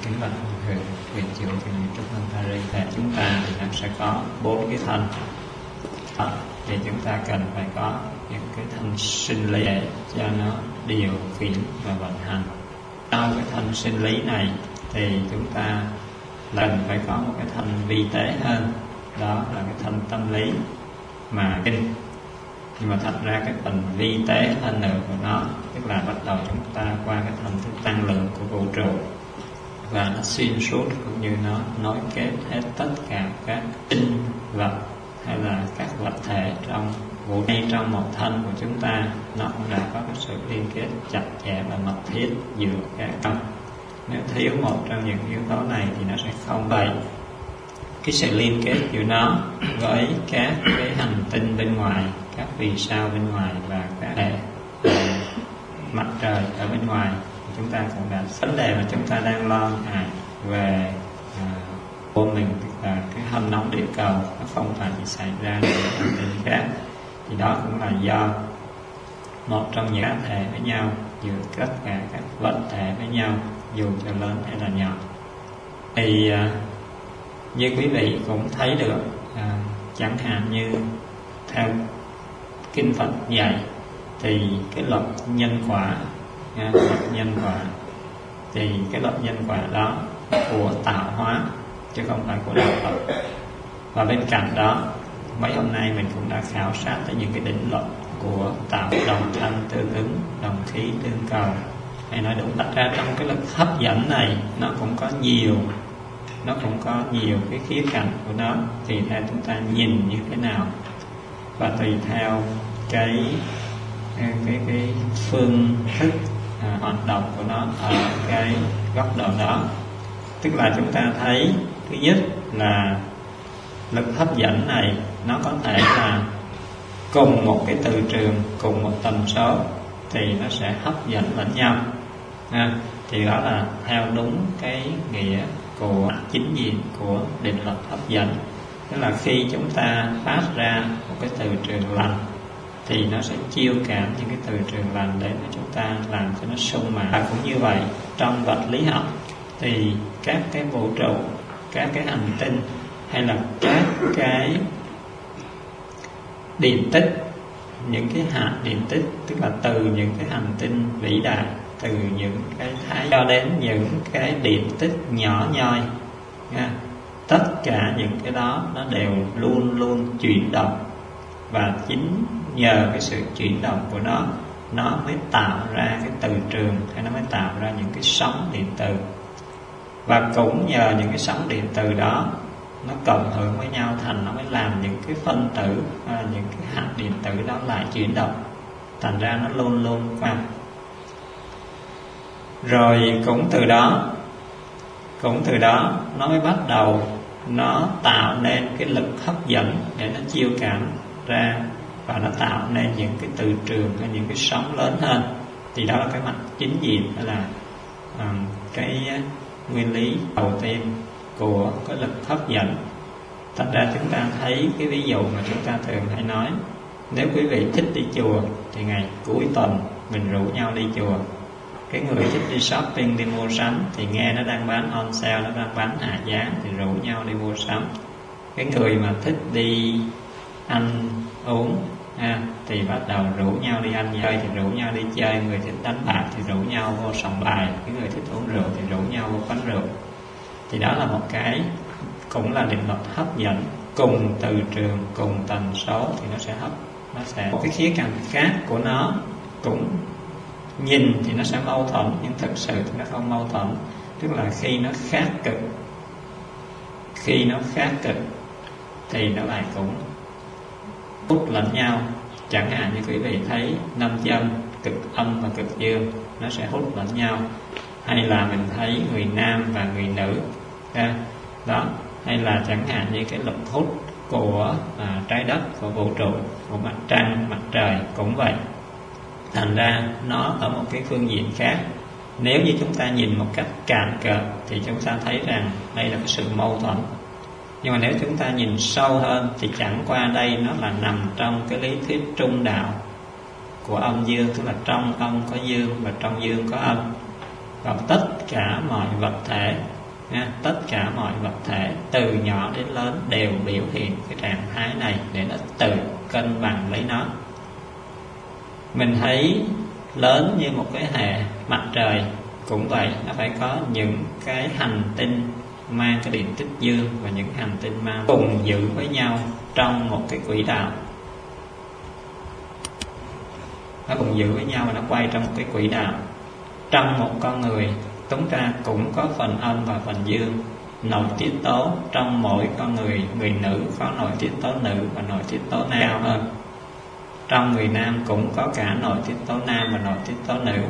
Kính bạch Viện trưởng Viện Trúc Hân Paris, và chúng ta thì nó sẽ có 4 cái thân. Thì chúng ta cần phải có những cái thân sinh lý để cho nó điều khiển và vận hành. Sau cái thân sinh lý này thì chúng ta cần phải có một cái thân vi tế hơn, đó là cái thân tâm lý mà kinh. Nhưng mà thật ra cái phần vi tế hơn nữa của nó, tức là bắt đầu chúng ta qua cái thân thức tăng lượng của vũ trụ, và nó xuyên suốt cũng như nó nối kết hết tất cả các sinh vật hay là các vật thể trong vũ trụ. Trong một thân của chúng ta, nó cũng đã có cái sự liên kết chặt chẽ và mật thiết giữa các thân. Nếu thiếu một trong những yếu tố này thì nó sẽ không vậy. Cái sự liên kết giữa nó với các cái hành tinh bên ngoài, các vì sao bên ngoài và các hệ mặt trời ở bên ngoài, chúng ta cũng đã vấn đề mà chúng ta đang lo ngại về của mình, tức là cái hâm nóng địa cầu nó không phải chỉ xảy ra ở hành tinh khác, thì đó cũng là do một trong những cá thể với nhau, giữa tất cả các vật thể với nhau, dù cho lớn hay là nhỏ. Thì như quý vị cũng thấy được, chẳng hạn như theo kinh Phật dạy thì cái luật nhân quả, luật nhân quả thì cái luật nhân quả đó của tạo hóa chứ không phải của đạo Phật. Và bên cạnh đó, mấy hôm nay mình cũng đã khảo sát tới những cái định luật của tạo đồng thanh tương ứng, đồng khí tương cầu, hay nói đúng đặt ra trong cái lực hấp dẫn này nó cũng có nhiều cái khía cạnh của nó, tùy theo chúng ta nhìn như thế nào và tùy theo cái phương thức hoạt động của nó ở cái góc độ đó. Tức là chúng ta thấy thứ nhất là lực hấp dẫn này nó có thể là cùng một cái từ trường, cùng một tần số thì nó sẽ hấp dẫn lẫn nhau. Thì đó là theo đúng cái nghĩa của chính diện của định luật hấp dẫn. Tức là khi chúng ta phát ra một cái từ trường lành thì nó sẽ chiêu cảm những cái từ trường lành để mà chúng ta làm cho nó sung mãn. Và cũng như vậy, trong vật lý học thì các cái vũ trụ, các cái hành tinh hay là các cái điện tích, những cái hạt điện tích, tức là từ những cái hành tinh vĩ đại, từ những cái thái cho đến những cái điện tích nhỏ nhoi, tất cả những cái đó nó đều luôn luôn chuyển động. Và chính nhờ cái sự chuyển động của nó mới tạo ra cái từ trường, hay nó mới tạo ra những cái sóng điện từ. Và cũng nhờ những cái sóng điện từ đó nó cộng hưởng với nhau thành, nó mới làm những cái phân tử, những cái hạt điện tử đó lại chuyển động, thành ra nó luôn luôn qua. Rồi cũng từ đó nó mới bắt đầu nó tạo nên cái lực hấp dẫn để nó chiêu cảm ra, và nó tạo nên những cái từ trường hay những cái sóng lớn hơn. Thì đó là cái mặt chính diện, đó là cái nguyên lý đầu tiên của cái lực hấp dẫn. Thật ra chúng ta thấy cái ví dụ mà chúng ta thường hay nói, nếu quý vị thích đi chùa thì ngày cuối tuần mình rủ nhau đi chùa. Cái người thích đi shopping, đi mua sắm thì nghe nó đang bán on sale, nó đang bán hạ giá thì rủ nhau đi mua sắm. Cái người mà thích đi ăn uống thì bắt đầu rủ nhau đi ăn chơi, thì rủ nhau đi chơi. Người thích đánh bạc thì rủ nhau vô sòng bài, cái người thích uống rượu thì rủ nhau vô quán rượu. Thì đó là một cái cũng là định luật hấp dẫn, cùng từ trường, cùng tần số thì nó sẽ một cái khía cạnh khác của nó cũng nhìn thì nó sẽ mâu thuẫn, nhưng thực sự thì nó không mâu thuẫn. Tức là khi nó khác cực thì nó lại cũng hút lẫn nhau. Chẳng hạn như quý vị thấy nam châm cực âm và cực dương, nó sẽ hút lẫn nhau. Hay là mình thấy người nam và người nữ đó, hay là chẳng hạn như cái lực hút của trái đất, của vũ trụ, của mặt trăng, mặt trời cũng vậy. Thành ra nó ở một cái phương diện khác. Nếu như chúng ta nhìn một cách cạn cợt thì chúng ta thấy rằng đây là cái sự mâu thuẫn. Nhưng mà nếu chúng ta nhìn sâu hơn thì chẳng qua đây nó là nằm trong cái lý thuyết trung đạo của âm dương, tức là trong âm có dương và trong dương có âm. và tất cả mọi vật thể nha, tất cả mọi vật thể từ nhỏ đến lớn đều biểu hiện cái trạng thái này để nó tự cân bằng lấy nó. Mình thấy lớn như một cái hệ mặt trời cũng vậy, nó phải có những cái hành tinh mang cái điện tích dương và những hành tinh mang cùng giữ với nhau trong một cái quỹ đạo. Nó cùng giữ với nhau và nó quay trong một cái quỹ đạo. Trong một con người chúng ta cũng có phần âm và phần dương. Nội tiết tố trong mỗi con người, người nữ có nội tiết tố nữ và nội tiết tố nam cao hơn. Trong người nam cũng có cả nội tiết tố nam và nội tiết tố nữ.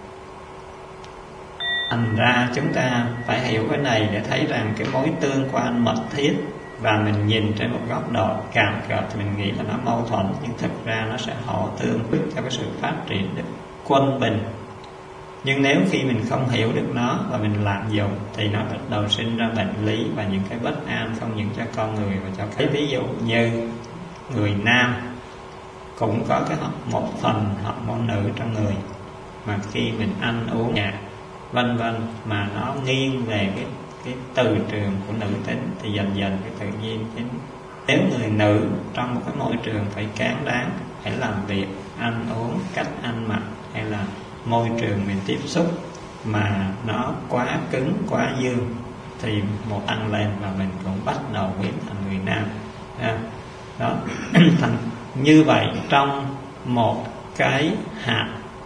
Thành ra chúng ta phải hiểu cái này để thấy rằng cái mối tương quan mật thiết, và mình nhìn trên một góc độ cạn cợt thì mình nghĩ là nó mâu thuẫn, nhưng thực ra nó sẽ hỗ tương cho cái sự phát triển được quân bình. Nhưng nếu khi mình không hiểu được nó và mình lạm dụng thì nó bắt đầu sinh ra bệnh lý và những cái bất an, không những cho con người mà cho cái ví dụ như người nam cũng có cái một phần hormone nữ trong người, mà khi mình ăn uống nhạt vân vân mà nó nghiêng về cái từ trường của nữ tính thì dần dần cái tự nhiên cái, nếu người nữ trong một cái môi trường phải cán đáng, phải làm việc, ăn uống, cách ăn mặc hay là môi trường mình tiếp xúc mà nó quá cứng, quá dương thì một ăn lên và mình cũng bắt đầu biến thành người nam. Đó. Thành như vậy trong một cái hạt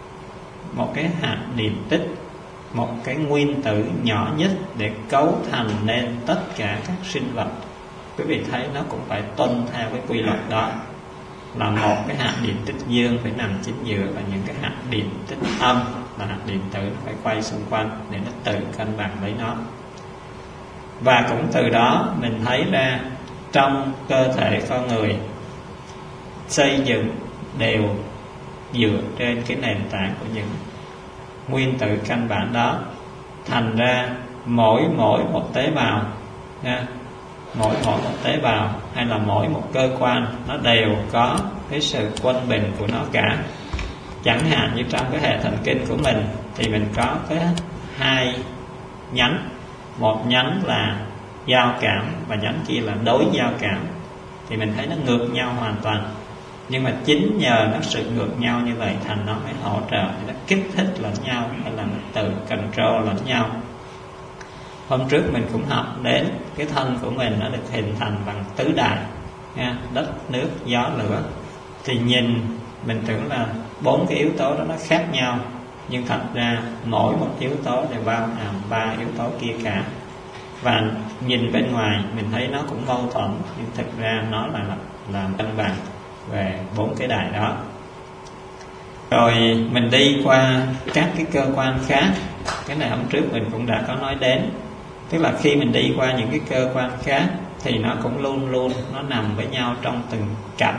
điện tích, một cái nguyên tử nhỏ nhất để cấu thành nên tất cả các sinh vật, quý vị thấy nó cũng phải tuân theo cái quy luật đó, là một cái hạt điện tích dương phải nằm chính giữa và những cái hạt điện tích âm là hạt điện tử phải quay xung quanh để nó tự cân bằng lấy nó. Và cũng từ đó mình thấy ra trong cơ thể con người xây dựng đều dựa trên cái nền tảng của những nguyên tử căn bản đó. Thành ra mỗi một tế bào nha, mỗi một tế bào hay là mỗi một cơ quan nó đều có cái sự quân bình của nó cả. Chẳng hạn như trong cái hệ thần kinh của mình thì mình có cái hai nhánh, một nhánh là giao cảm và nhánh kia là đối giao cảm, thì mình thấy nó ngược nhau hoàn toàn. Nhưng mà chính nhờ nó sự ngược nhau như vậy thành nó mới hỗ trợ, nó kích thích lẫn nhau hay là nó tự control lẫn nhau. Hôm trước mình cũng học đến cái thân của mình nó được hình thành bằng tứ đại nha, đất, nước, gió, lửa. Thì nhìn mình tưởng là 4 cái yếu tố đó nó khác nhau, nhưng thật ra mỗi một yếu tố đều bao hàm 3 yếu tố kia cả. Và nhìn bên ngoài mình thấy nó cũng mâu thuẫn, nhưng thực ra nó là làm cân bằng về 4 cái đại đó. Rồi mình đi qua các cái cơ quan khác. Cái này hôm trước mình cũng đã có nói đến. Tức là khi mình đi qua những cái cơ quan khác thì nó cũng luôn luôn nó nằm với nhau trong từng cặp.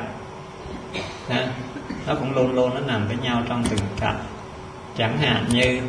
Nó cũng luôn luôn nó nằm với nhau trong từng cặp. Chẳng hạn như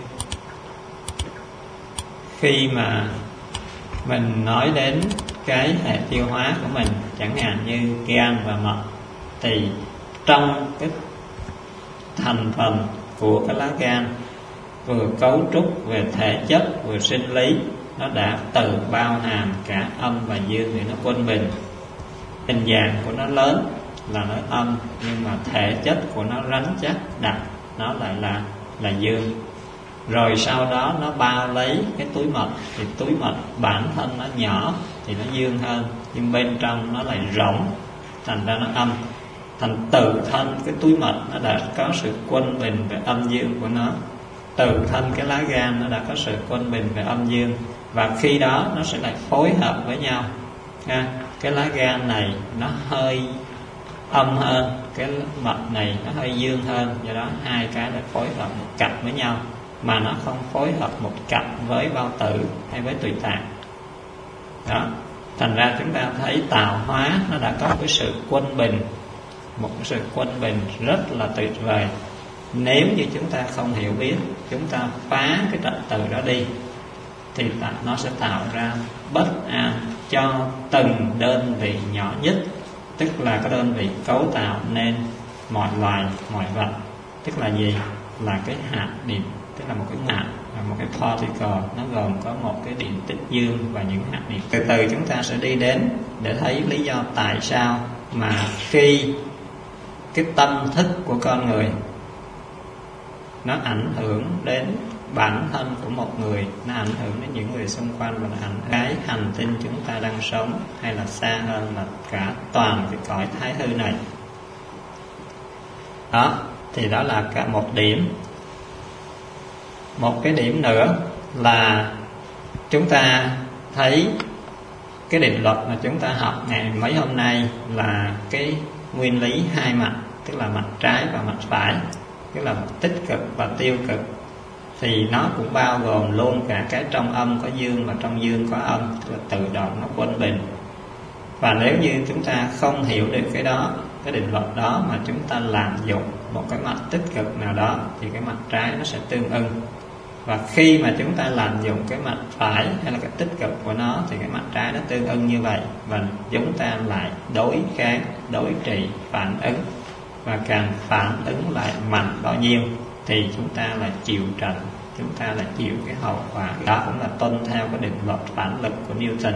khi mà mình nói đến cái hệ tiêu hóa của mình, chẳng hạn như gan và mật, thì trong cái thành phần của cái lá gan vừa cấu trúc về thể chất vừa sinh lý, nó đã tự bao hàm cả âm và dương để nó quân bình. Hình dạng của nó lớn là nó âm, nhưng mà thể chất của nó rắn chắc đặc, nó lại là dương. Rồi sau đó nó bao lấy cái túi mật, thì túi mật bản thân nó nhỏ thì nó dương hơn, nhưng bên trong nó lại rỗng, thành ra nó âm. Thành tự thân cái túi mật nó đã có sự quân bình về âm dương của nó. Từ thân cái lá gan nó đã có sự quân bình về âm dương, và khi đó nó sẽ lại phối hợp với nhau. Cái lá gan này nó hơi âm hơn, cái mật này nó hơi dương hơn, do đó hai cái đã phối hợp một cặp với nhau, mà nó không phối hợp một cặp với bao tử hay với tùy tạng. Đó, thành ra chúng ta thấy tạo hóa nó đã có cái sự quân bình, một cái sự quân bình rất là tuyệt vời. Nếu như chúng ta không hiểu biết, chúng ta phá cái trật tự đó đi thì nó sẽ tạo ra bất an cho từng đơn vị nhỏ nhất, tức là cái đơn vị cấu tạo nên mọi loài, mọi vật. Tức là gì? Là cái hạt điện, tức là một cái hạt một cái particle, nó gồm có một cái điện tích dương và những hạt điện. Từ từ chúng ta sẽ đi đến để thấy lý do tại sao mà khi cái tâm thức của con người nó ảnh hưởng đến bản thân của một người, nó ảnh hưởng đến những người xung quanh, và nó ảnh hưởng cái hành tinh chúng ta đang sống, hay là xa hơn là cả toàn cái cõi thái hư này. Đó, thì đó là cả một điểm. Một cái điểm nữa là chúng ta thấy cái định luật mà chúng ta học ngày mấy hôm nay là cái nguyên lý hai mặt, tức là mặt trái và mặt phải, tức là tích cực và tiêu cực. Thì nó cũng bao gồm luôn cả cái trong âm có dương và trong dương có âm, tức là tự động nó quân bình. Và nếu như chúng ta không hiểu được cái đó, cái định luật đó, mà chúng ta lạm dụng một cái mặt tích cực nào đó, thì cái mặt trái nó sẽ tương ưng. Và khi mà chúng ta lạm dụng cái mặt phải hay là cái tích cực của nó, thì cái mặt trái nó tương ưng như vậy, và chúng ta lại đối kháng, đối trị, phản ứng. Và càng phản ứng lại mạnh bao nhiêu thì chúng ta là chịu trận, chúng ta là chịu cái hậu quả. Đó cũng là tuân theo cái định luật phản lực của Newton.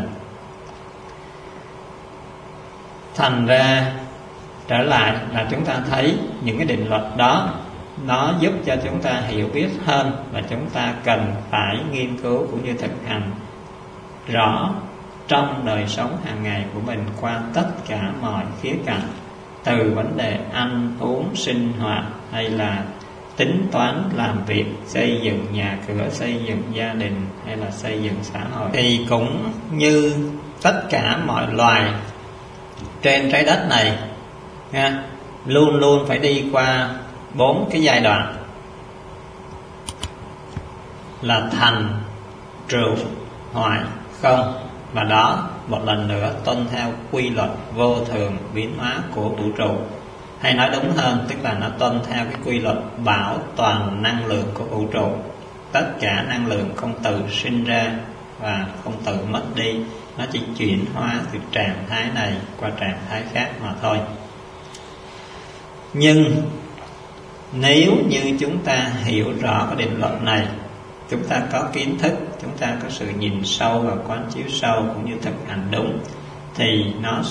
Thành ra trở lại là chúng ta thấy những cái định luật đó nó giúp cho chúng ta hiểu biết hơn, và chúng ta cần phải nghiên cứu cũng như thực hành rõ trong đời sống hàng ngày của mình qua tất cả mọi khía cạnh, từ vấn đề ăn uống sinh hoạt, hay là tính toán làm việc, xây dựng nhà cửa, xây dựng gia đình, hay là xây dựng xã hội. Thì cũng như tất cả mọi loài trên trái đất này nha, luôn luôn phải đi qua 4 cái giai đoạn là thành, trụ, hoại, không. Và đó một lần nữa tuân theo quy luật vô thường biến hóa của vũ trụ, hay nói đúng hơn, tức là nó tuân theo cái quy luật bảo toàn năng lượng của vũ trụ. Tất cả năng lượng không tự sinh ra và không tự mất đi, nó chỉ chuyển hóa từ trạng thái này qua trạng thái khác mà thôi. Nhưng nếu như chúng ta hiểu rõ cái định luật này, chúng ta có kiến thức, chúng ta có sự nhìn sâu và quán chiếu sâu cũng như thực hành đúng, thì nó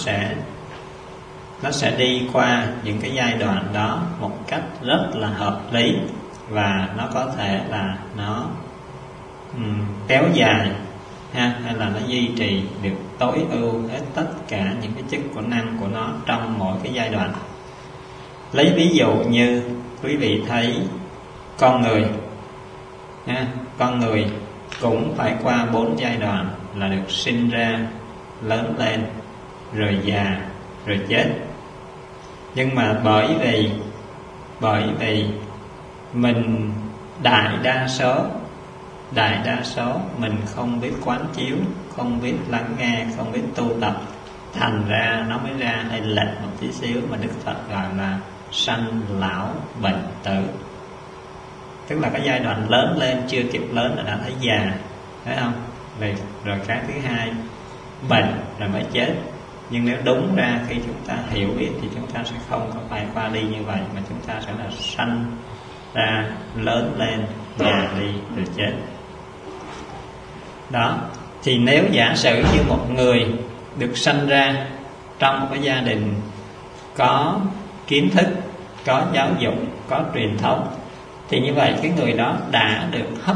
sẽ đi qua những cái giai đoạn đó một cách rất là hợp lý, và nó có thể là nó kéo dài hay là nó duy trì được tối ưu hết tất cả những cái chức của năng của nó trong mỗi cái giai đoạn. Lấy ví dụ như quý vị thấy con người con người cũng phải qua 4 giai đoạn là được sinh ra, lớn lên, rồi già, rồi chết. Nhưng mà bởi vì mình đại đa số mình không biết quán chiếu, không biết lắng nghe, không biết tu tập, thành ra nó mới ra hay lệch một tí xíu mà Đức Phật gọi là sanh lão bệnh tử. Tức là cái giai đoạn lớn lên chưa kịp lớn là đã thấy già, thấy không? Rồi cái thứ hai bệnh rồi mới chết. Nhưng nếu đúng ra khi chúng ta hiểu biết thì chúng ta sẽ không có phải qua đi như vậy, mà chúng ta sẽ là sanh ra, lớn lên, già đi, rồi chết. Đó, thì nếu giả sử như một người được sanh ra trong một cái gia đình có kiến thức, có giáo dục, có truyền thống, thì như vậy cái người đó đã được hấp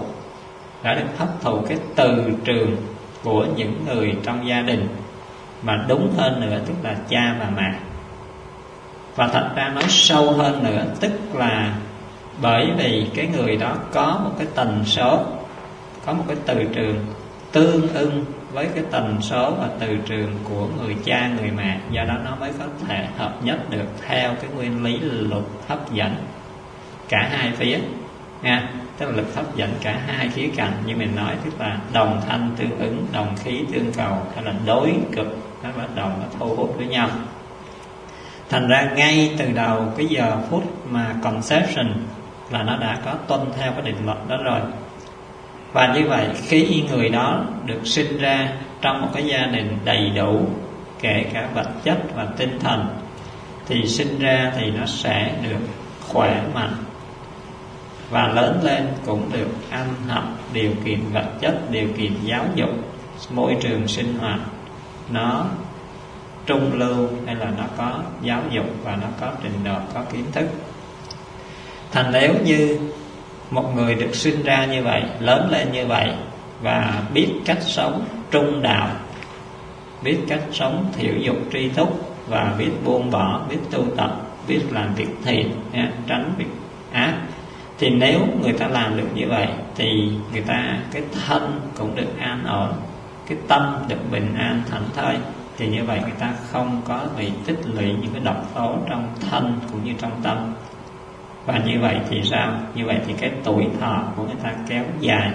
thụ cái từ trường của những người trong gia đình, mà đúng hơn nữa tức là cha và mẹ. Và thật ra nói sâu hơn nữa, tức là bởi vì cái người đó có một cái tần số, có một cái từ trường tương ưng với cái tần số và từ trường của người cha, người mẹ, do đó nó mới có thể hợp nhất được theo cái nguyên lý luật hấp dẫn cả hai phía nha. Tức là lực hấp dẫn cả hai khía cạnh như mình nói, tức là đồng thanh tương ứng, đồng khí tương cầu, hay là đối cực, nó bắt đầu nó thu hút với nhau. Thành ra ngay từ đầu cái giờ phút mà conception là nó đã có tuân theo cái định luật đó rồi. Và như vậy khi người đó được sinh ra trong một cái gia đình đầy đủ, kể cả vật chất và tinh thần, thì sinh ra thì nó sẽ được khỏe mạnh, và lớn lên cũng được ăn học, điều kiện vật chất, điều kiện giáo dục, môi trường sinh hoạt nó trung lưu, hay là nó có giáo dục và nó có trình độ, có kiến thức. Thành nếu như một người được sinh ra như vậy, lớn lên như vậy và biết cách sống trung đạo, biết cách sống thiểu dục tri túc, và biết buông bỏ, biết tu tập, biết làm việc thiện, tránh việc ác, thì nếu người ta làm được như vậy thì người ta cái thân cũng được an ổn, cái tâm được bình an thảnh thơi, thì như vậy người ta không có bị tích lũy những cái độc tố trong thân cũng như trong tâm. Và như vậy thì sao? Như vậy thì cái tuổi thọ của người ta kéo dài,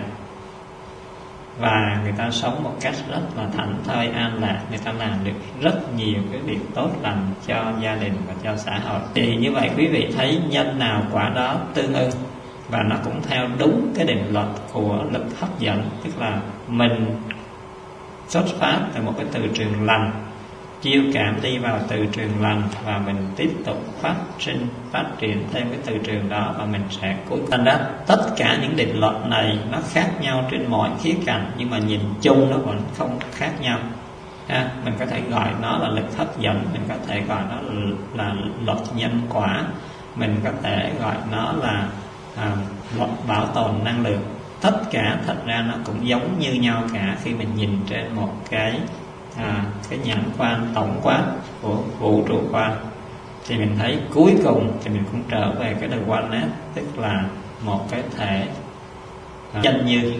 và người ta sống một cách rất là thảnh thơi an lạc, người ta làm được rất nhiều cái việc tốt lành cho gia đình và cho xã hội. Thì như vậy quý vị thấy nhân nào quả đó tương ưng, và nó cũng theo đúng cái định luật của lực hấp dẫn, tức là mình xuất phát từ một cái từ trường lành, chiêu cảm đi vào từ trường lành, và mình tiếp tục phát triển thêm cái từ trường đó, và mình sẽ cuối cùng. Thành ra tất cả những định luật này nó khác nhau trên mọi khía cạnh, nhưng mà nhìn chung nó vẫn không khác nhau. Mình có thể gọi nó là lực hấp dẫn, mình có thể gọi nó là luật nhân quả, mình có thể gọi nó là luật bảo tồn năng lượng. Tất cả thật ra nó cũng giống như nhau cả, khi mình nhìn trên một cái nhãn quan tổng quát của vũ trụ quan, thì mình thấy cuối cùng thì mình cũng trở về cái the oneness, tức là một cái thể chân như.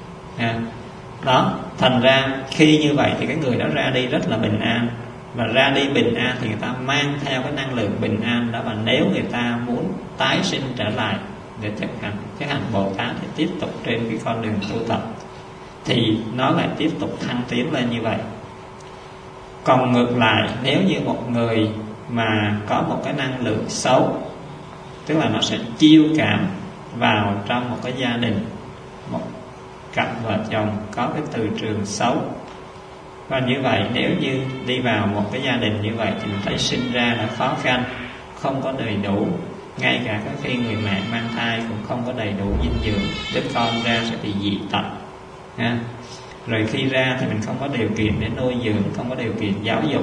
Đó, thành ra khi như vậy thì cái người đó ra đi rất là bình an, và ra đi bình an thì người ta mang theo cái năng lượng bình an đó, và nếu người ta muốn tái sinh trở lại để thực hành cái hành Bồ Tát thì tiếp tục trên cái con đường tu tập, thì nó lại tiếp tục thăng tiến lên như vậy. Còn ngược lại, nếu như một người mà có một cái năng lượng xấu, tức là nó sẽ chiêu cảm vào trong một cái gia đình, một cặp vợ chồng có cái từ trường xấu, và như vậy nếu như đi vào một cái gia đình như vậy thì mình thấy sinh ra đã khó khăn, không có đầy đủ, ngay cả khi người mẹ mang thai cũng không có đầy đủ dinh dưỡng, đứa con ra sẽ bị dị tật. Rồi khi ra thì mình không có điều kiện để nuôi dưỡng, không có điều kiện giáo dục,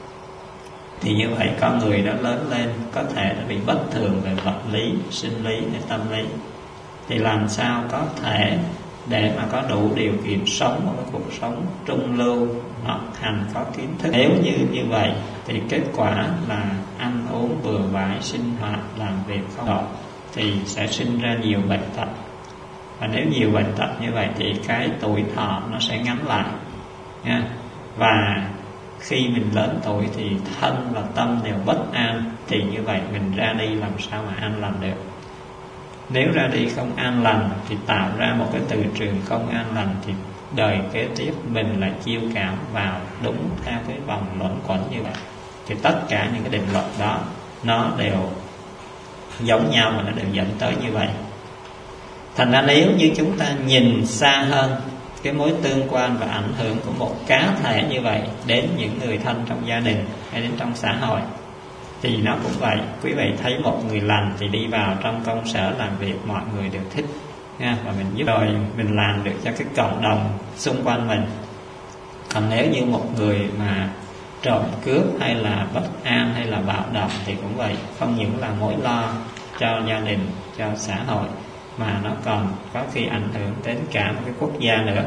thì như vậy con người đó lớn lên có thể đã bị bất thường về vật lý, sinh lý, hay tâm lý. Thì làm sao có thể để mà có đủ điều kiện sống một cái cuộc sống trung lưu, học hành, có kiến thức? Nếu như vậy thì kết quả là ăn uống bừa bãi, sinh hoạt, làm việc không tốt, thì sẽ sinh ra nhiều bệnh tật. Và nếu nhiều bệnh tật như vậy thì cái tuổi thọ nó sẽ ngắn lại nha. Và khi mình lớn tuổi thì thân và tâm đều bất an, thì như vậy mình ra đi làm sao mà an lành được? Nếu ra đi không an lành thì tạo ra một cái từ trường không an lành, thì đời kế tiếp mình lại chiêu cảm vào đúng theo cái vòng luẩn quẩn như vậy. Thì tất cả những cái định luật đó nó đều giống nhau mà nó đều dẫn tới như vậy. Thành ra nếu như chúng ta nhìn xa hơn cái mối tương quan và ảnh hưởng của một cá thể như vậy đến những người thân trong gia đình hay đến trong xã hội, thì nó cũng vậy. Quý vị thấy một người lành thì đi vào trong công sở làm việc mọi người đều thích nha, và mình giúp rồi mình làm được cho cái cộng đồng xung quanh mình. Còn nếu như một người mà trộm cướp hay là bất an hay là bạo động thì cũng vậy, không những là mối lo cho gia đình, cho xã hội, mà nó còn có khi ảnh hưởng đến cả một cái quốc gia nữa.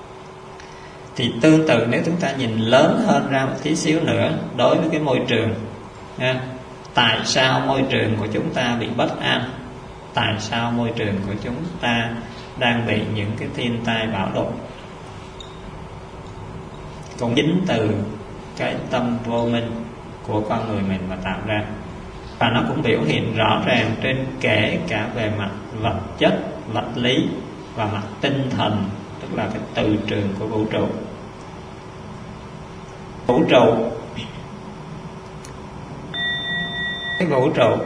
Thì tương tự nếu chúng ta nhìn lớn hơn ra một tí xíu nữa đối với cái môi trường nha. Tại sao môi trường của chúng ta bị bất an? Tại sao môi trường của chúng ta đang bị những cái thiên tai bão đột? Cũng chính từ cái tâm vô minh của con người mình mà tạo ra. Và nó cũng biểu hiện rõ ràng trên kể cả về mặt vật chất, vật lý và mặt tinh thần, tức là cái từ trường của vũ trụ. Cái vũ trụ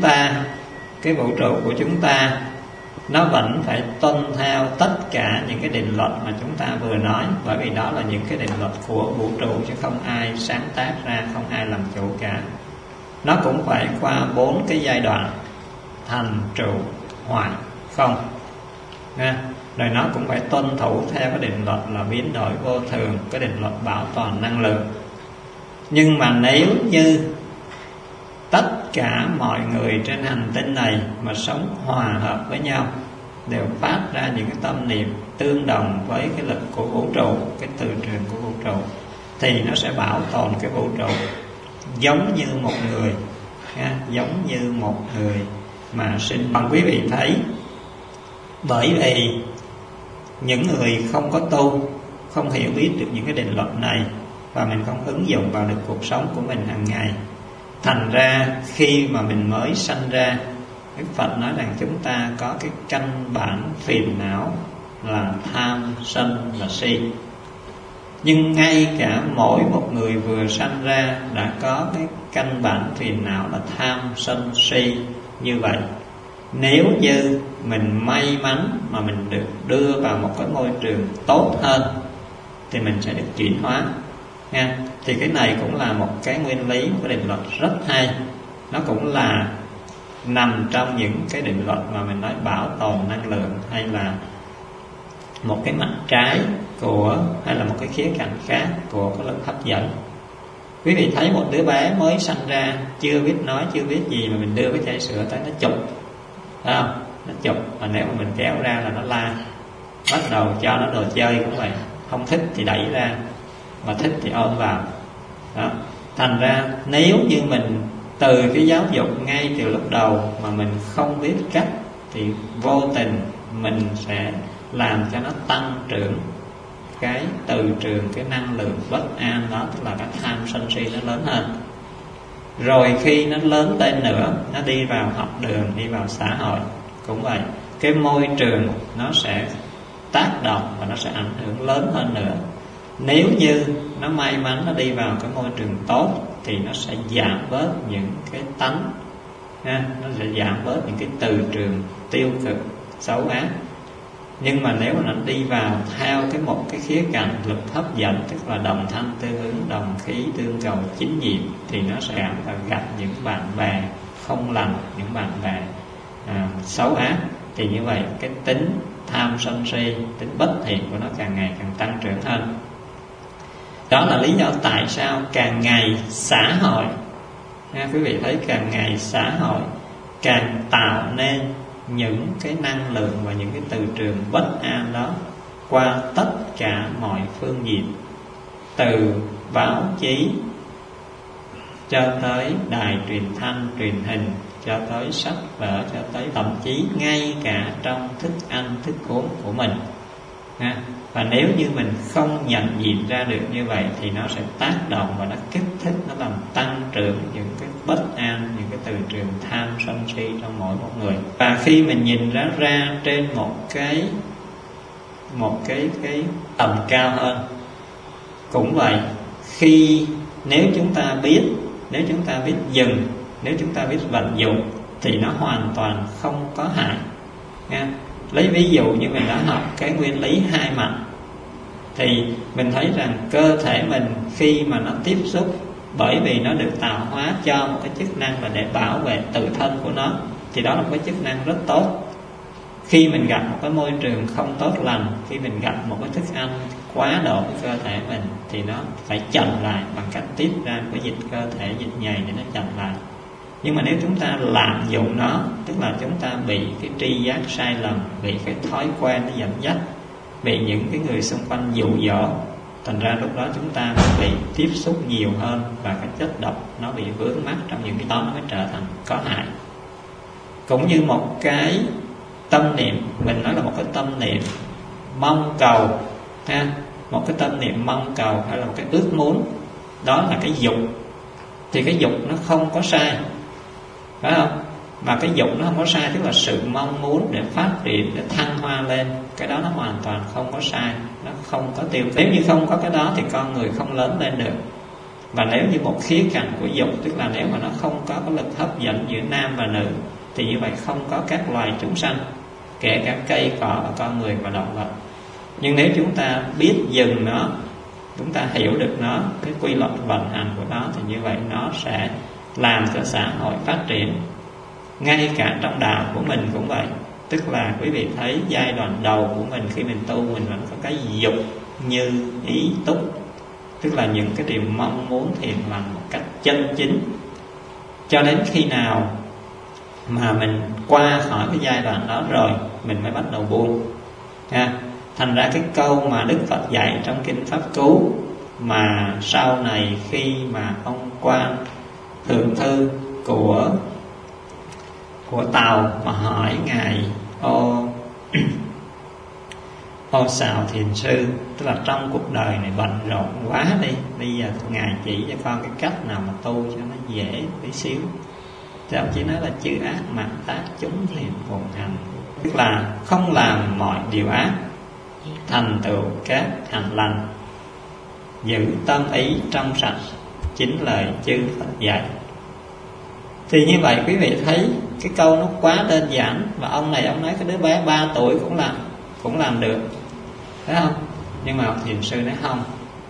của chúng ta nó vẫn phải tuân theo tất cả những cái định luật mà chúng ta vừa nói, bởi vì đó là những cái định luật của vũ trụ, chứ không ai sáng tác ra, không ai làm chủ cả. Nó cũng phải qua 4 cái giai đoạn: thành, trụ, hoại, không nha. Rồi nó cũng phải tuân thủ theo cái định luật là biến đổi vô thường, cái định luật bảo toàn năng lượng. Nhưng mà nếu như tất cả mọi người trên hành tinh này mà sống hòa hợp với nhau, đều phát ra những cái tâm niệm tương đồng với cái lực của vũ trụ, cái từ trường của vũ trụ, thì nó sẽ bảo tồn cái vũ trụ giống như một người ha, giống như một người mà sinh. Còn quý vị thấy, bởi vì những người không có tu, không hiểu biết được những cái định luật này, và mình không ứng dụng vào được cuộc sống của mình hàng ngày, thành ra khi mà mình mới sanh ra, Đức Phật nói rằng chúng ta có cái căn bản phiền não là tham, sân và si. Nhưng ngay cả mỗi một người vừa sanh ra đã có cái căn bản phiền não là tham, sân, si như vậy. Nếu như mình may mắn mà mình được đưa vào một cái môi trường tốt hơn thì mình sẽ được chuyển hóa nha. Thì cái này cũng là một cái nguyên lý, cái định luật rất hay. Nó cũng là nằm trong những cái định luật mà mình nói bảo tồn năng lượng, hay là một cái mặt trái của, hay là một cái khía cạnh khác của cái lực hấp dẫn. Quý vị thấy một đứa bé mới sanh ra, chưa biết nói, chưa biết gì, mà mình đưa cái chai sữa tới nó chụp, phải không? Nó chụp, mà nếu mà mình kéo ra là nó la. Bắt đầu cho nó đồ chơi cũng vậy, không thích thì đẩy ra, mà thích thì ôm vào đó. Thành ra nếu như mình từ cái giáo dục ngay từ lúc đầu mà mình không biết cách, thì vô tình mình sẽ làm cho nó tăng trưởng cái từ trường, cái năng lượng bất an đó, tức là cái tham sân si nó lớn hơn. Rồi khi nó lớn lên nữa, nó đi vào học đường, đi vào xã hội cũng vậy, cái môi trường nó sẽ tác động và nó sẽ ảnh hưởng lớn hơn nữa. Nếu như nó may mắn nó đi vào cái môi trường tốt thì nó sẽ giảm bớt những cái tánh ha, nó sẽ giảm bớt những cái từ trường tiêu cực, xấu ác. Nhưng mà nếu mà nó đi vào theo một cái khía cạnh lực hấp dẫn, tức là đồng thanh tương ứng, đồng khí tương cầu, chính nhiệm, thì nó sẽ cảm và gặp những bạn bè không lành, những bạn bè xấu ác. Thì như vậy cái tính tham sân si, tính bất thiện của nó càng ngày càng tăng trưởng hơn. Đó là lý do tại sao càng ngày xã hội nha, quý vị thấy càng ngày xã hội càng tạo nên những cái năng lượng và những cái từ trường bất an đó qua tất cả mọi phương diện, từ báo chí cho tới đài truyền thanh, truyền hình, cho tới sách vở, cho tới thậm chí ngay cả trong thức ăn, thức uống của mình ha. Và nếu như mình không nhận diện ra được như vậy thì nó sẽ tác động và nó kích thích, nó làm tăng trưởng những cái bất an, những cái từ trường tham sân si trong mỗi một người. Và khi mình nhìn ra trên một cái tầm cao hơn cũng vậy, nếu chúng ta biết dừng, nếu chúng ta biết vận dụng thì nó hoàn toàn không có hại nha. Lấy ví dụ như mình đã học cái nguyên lý hai mặt, thì mình thấy rằng cơ thể mình khi mà nó tiếp xúc, bởi vì nó được tạo hóa cho một cái chức năng là để bảo vệ tự thân của nó, thì đó là một cái chức năng rất tốt. Khi mình gặp một cái môi trường không tốt lành, khi mình gặp một cái thức ăn quá độ với cơ thể mình, thì nó phải chặn lại bằng cách tiết ra cái dịch cơ thể, dịch nhầy để nó chặn lại. Nhưng mà nếu chúng ta lạm dụng nó, tức là chúng ta bị cái tri giác sai lầm, bị cái thói quen nó dẫn dắt, bị những cái người xung quanh dụ dỗ, thành ra lúc đó chúng ta bị tiếp xúc nhiều hơn, và cái chất độc nó bị vướng mắc trong những cái đó, nó mới trở thành có hại. Cũng như một cái tâm niệm, mình nói là một cái tâm niệm mong cầu ha, một cái tâm niệm mong cầu hay là một cái ước muốn, đó là cái dục. Thì cái dục nó không có sai, phải không? Mà cái dục nó không có sai, tức là sự mong muốn để phát triển, để thăng hoa lên, cái đó nó hoàn toàn không có sai, nó không có tiêu cực. Nếu như không có cái đó thì con người không lớn lên được. Và nếu như một khía cạnh của dục, tức là nếu mà nó không có cái lực hấp dẫn giữa nam và nữ, thì như vậy không có các loài chúng sanh, kể cả cây cỏ và con người và động vật. Nhưng nếu chúng ta biết dừng nó, chúng ta hiểu được nó, cái quy luật vận hành của nó, thì như vậy nó sẽ làm cho xã hội phát triển. Ngay cả trong đạo của mình cũng vậy, Tức là quý vị thấy giai đoạn đầu của mình khi mình tu, mình vẫn có cái dục như ý túc, tức là những cái điều mong muốn thiền lành một cách chân chính. Cho đến khi nào mà mình qua khỏi cái giai đoạn đó rồi, mình mới bắt đầu buông. Thành ra cái câu mà Đức Phật dạy trong Kinh Pháp Cú, mà sau này khi mà ông Quan thượng thư của Tàu mà hỏi ngài Ô Sào Thiền Sư, tức là trong cuộc đời này bận rộn quá đi, bây giờ ngài chỉ cho con cái cách nào mà tu cho nó dễ tí xíu. Thì ông chỉ nói là chư ác mạng tác chúng thiền phụng hành, tức là không làm mọi điều ác, thành tựu các hành lành, giữ tâm ý trong sạch, chính lời chư Phật dạy. Thì như vậy quý vị thấy cái câu nó quá đơn giản. Và ông này ông nói cái đứa bé 3 tuổi cũng làm được, thấy không? Nhưng mà Thiền Sư nói không,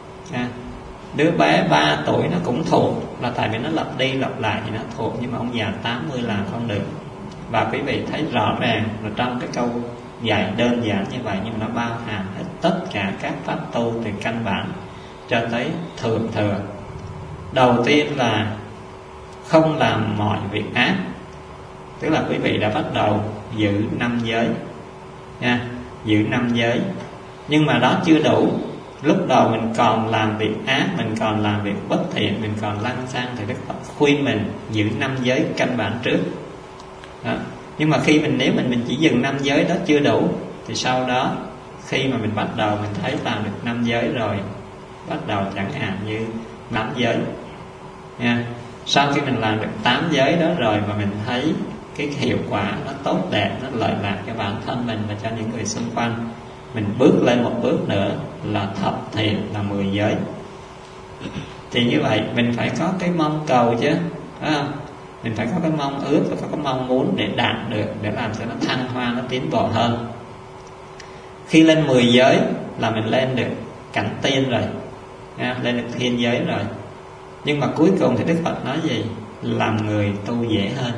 đứa bé 3 tuổi nó cũng thuộc, là tại vì nó lặp đi lặp lại thì nó thuộc, nhưng mà ông già 80 làm không được. Và quý vị thấy rõ ràng là trong cái câu dạy đơn giản như vậy, nhưng mà nó bao hàm hết tất cả các pháp tu từ căn bản cho tới thượng thừa. Đầu tiên là không làm mọi việc ác, tức là quý vị đã bắt đầu giữ 5 giới nha, giữ 5 giới. Nhưng mà đó chưa đủ. Lúc đầu mình còn làm việc ác, mình còn làm việc bất thiện, mình còn lăng xăng, thì Đức Phật khuyên mình giữ 5 giới căn bản trước đó. Nhưng mà khi nếu mình chỉ dừng 5 giới đó chưa đủ, thì sau đó khi mà mình bắt đầu mình thấy làm được 5 giới rồi, bắt đầu chẳng hạn như 8 giới nha. Sau khi mình làm được 8 giới đó rồi mà mình thấy cái hiệu quả nó tốt đẹp, nó lợi lạc cho bản thân mình và cho những người xung quanh, mình bước lên một bước nữa là thập thiện, là 10 giới. Thì như vậy mình phải có cái mong cầu chứ, phải không? Mình phải có cái mong ước và có cái mong muốn để đạt được, để làm cho nó thăng hoa, nó tiến bộ hơn. Khi lên 10 giới là mình lên được cảnh tiên rồi, lên được thiên giới rồi. Nhưng mà cuối cùng thì Đức Phật nói gì? Làm người tu dễ hơn.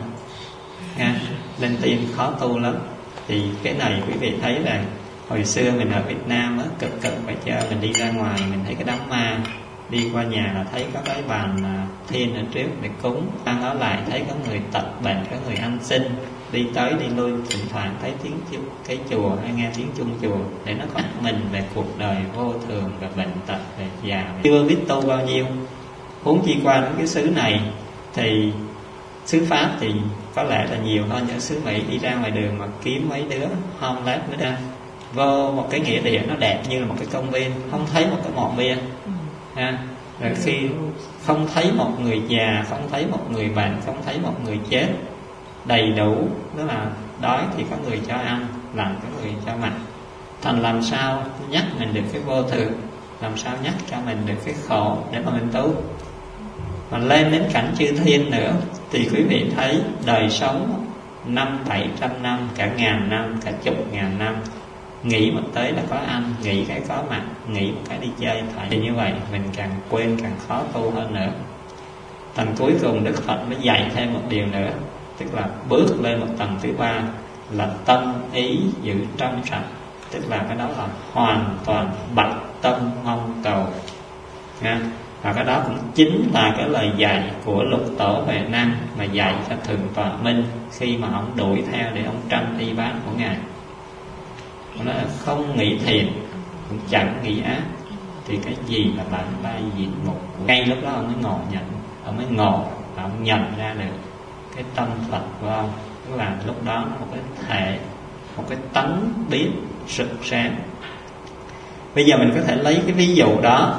Lên tiên khó tu lắm. Thì cái này quý vị thấy là hồi xưa mình ở Việt Nam á, cực phải chơi, mình đi ra ngoài mình thấy cái đám ma, đi qua nhà là thấy có cái bàn thiên ở trước để cúng, ăn đó lại thấy có người tật bệnh, có người ăn xin, đi tới đi lui, thỉnh thoảng thấy tiếng cái chùa hay nghe tiếng chuông chùa, để nó bắt mình về cuộc đời vô thường và bệnh tật, về già, chưa biết tu bao nhiêu. Huống chi qua đến cái xứ này thì xứ Pháp thì có lẽ là nhiều hơn những xứ Mỹ. Đi ra ngoài đường mà kiếm mấy đứa homeless nữa ra, vô một cái nghĩa địa nó đẹp như là một cái công viên, không thấy một cái mộ bia rồi khi không thấy một người già, không thấy một người bệnh, không thấy một người chết, đầy đủ, đó là đói thì có người cho ăn, lạnh có người cho mặc. Thành làm sao nhắc mình được cái vô thường, làm sao nhắc cho mình được cái khổ để mà mình tu. Mà lên đến cảnh chư thiên nữa thì quý vị thấy đời sống 500-700 năm, cả 1000 năm, cả chục ngàn năm, nghĩ một tới là có ăn, nghĩ cái có mặc, nghĩ một cái đi chơi phải. Thì như vậy mình càng quên càng khó tu hơn nữa. Tầng cuối cùng Đức Phật mới dạy thêm một điều nữa, tức là bước lên một tầng thứ 3 là tâm ý giữ trong sạch. Tức là cái đó là hoàn toàn bạch tâm mong cầu nha. Và cái đó cũng chính là cái lời dạy của Lục Tổ Huệ Năng mà dạy cho Thượng Tọa Minh khi mà ông đuổi theo để ông tranh y bát của ngài. Ông nói là không nghĩ thiện cũng chẳng nghĩ ác, thì cái gì là bản lai diện mục. Ngay lúc đó ông mới ngộ nhận, ông mới ngộ và ông nhận ra được cái tâm Phật của ông. Tức là lúc đó một cái thể, một cái tánh biết rực sáng. Bây giờ mình có thể lấy cái ví dụ đó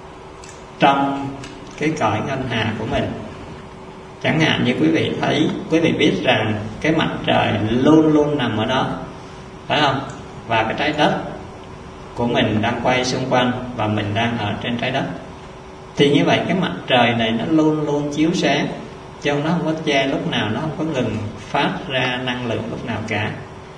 trong cái cõi ngân hà của mình. Chẳng hạn như quý vị thấy, quý vị biết rằng cái mặt trời luôn luôn nằm ở đó, phải không? Và cái trái đất của mình đang quay xung quanh, và mình đang ở trên trái đất. Thì như vậy cái mặt trời này nó luôn luôn chiếu sáng, chứ nó không có che lúc nào, nó không có ngừng phát ra năng lượng lúc nào cả.